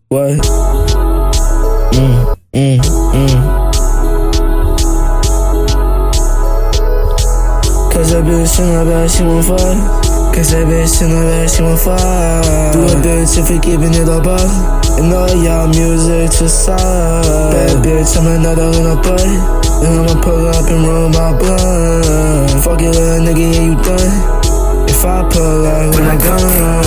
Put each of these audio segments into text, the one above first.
What? Cause that bitch in my bag, she won't fuck. Cause that bitch in my bag, she won't fuck. Do a bitch if we keeping it all up. And all y'all music to suck. Bad bitch, I'm another in a butt. And I'ma pull up and roll my blunt. Fuck it, little nigga, yeah, you done. If I pull up with my gun,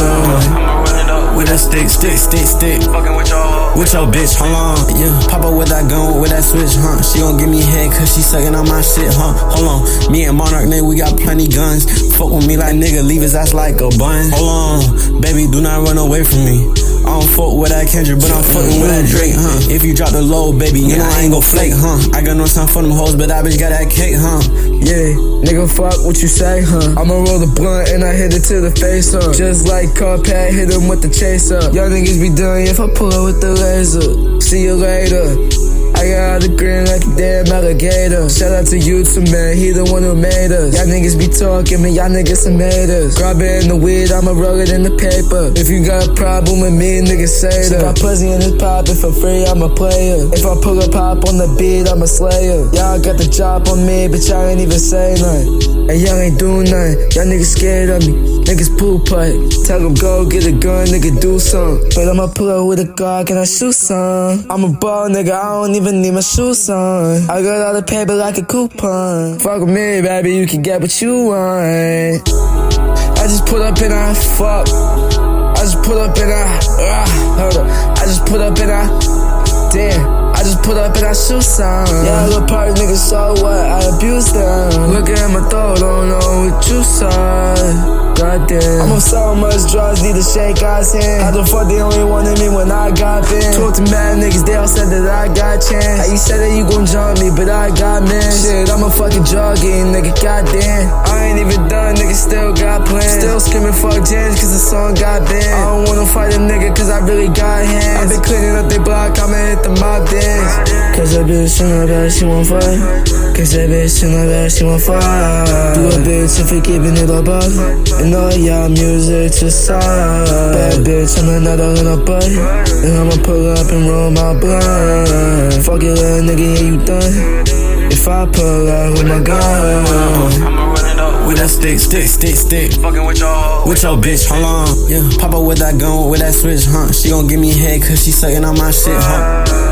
I'ma run it up with a stick. Fucking with your bitch, hold on. Yeah, pop up with that gun, with that switch, huh? She gon' give me head cause she sucking on my shit, huh? Hold on, me and Monarch, nigga, we got plenty guns. Fuck with me like nigga, leave his ass like a bun. Hold on, baby, do not run away from me. I don't fuck with that Kendrick, but I'm fucking with that Drake, huh? If you drop the low, baby, you know I ain't gon' flake, huh? I got no time for them hoes, but that bitch got that cake, huh? yeah, nigga, fuck what you say, huh? I'ma roll the blunt and I hit it to the face, huh? Just like Carpat, hit him with the chaser. Y'all niggas be done if I pull up with the laser. See you later. I got the green like a damn alligator. Shout out to YouTube, man, he the one who made us. Y'all niggas be talking, man, y'all niggas some haters. Grab it in the weed, I'ma roll it in the paper. If you got a problem with me, niggas say that. If I pussy in this pop, if for free, I'm a player. If I pull a pop on the beat, I'm a slayer. Y'all got the drop on me, but y'all ain't even say nothing. And y'all ain't doing nothing, y'all niggas scared of me. Niggas poop pipe, tell them go get a gun, nigga do something. But I'ma pull up with a Glock and I shoot some. I'm a ball nigga, I don't even need my shoes on. I got all the paper like a coupon. Fuck with me, baby, you can get what you want. I just pull up and I fuck. I just pull up and I hold up. I just pull up and I damn. I just put up and I shoot some. Yeah, little party niggas, so what? I abuse them. Look at my throat, don't know what you saw. Goddamn, I'm on so much drugs, need to shake God's hand. How the fuck they only wanted me when I got banned? Talk to mad niggas, they all said that I got chance. How you said that you gon' jump me, but I got man. Shit, I'm a fucking druggie, nigga, goddamn. I ain't even done, nigga, still got plans. Still screaming fuck James, cause the song got banned. I don't wanna fight a nigga, cause I really got hands. I been cleaning up the block, I'ma hit the mob dance. Cause that bitch in my bag, she won't fuck. Cause that bitch in my bag, she won't fuck. Do a bitch if we keeping it all up. And all y'all music to suck. Bad bitch, I'm another in a butt. And I'ma pull up and roll my blunt. Fuck it, little nigga, yeah, you done. If I pull up with my gun, I'ma run it up with that stick. Fucking with your bitch, hold on. Yeah, pop up with that gun, with that switch, huh? She gon' give me head cause she sucking on my shit, huh?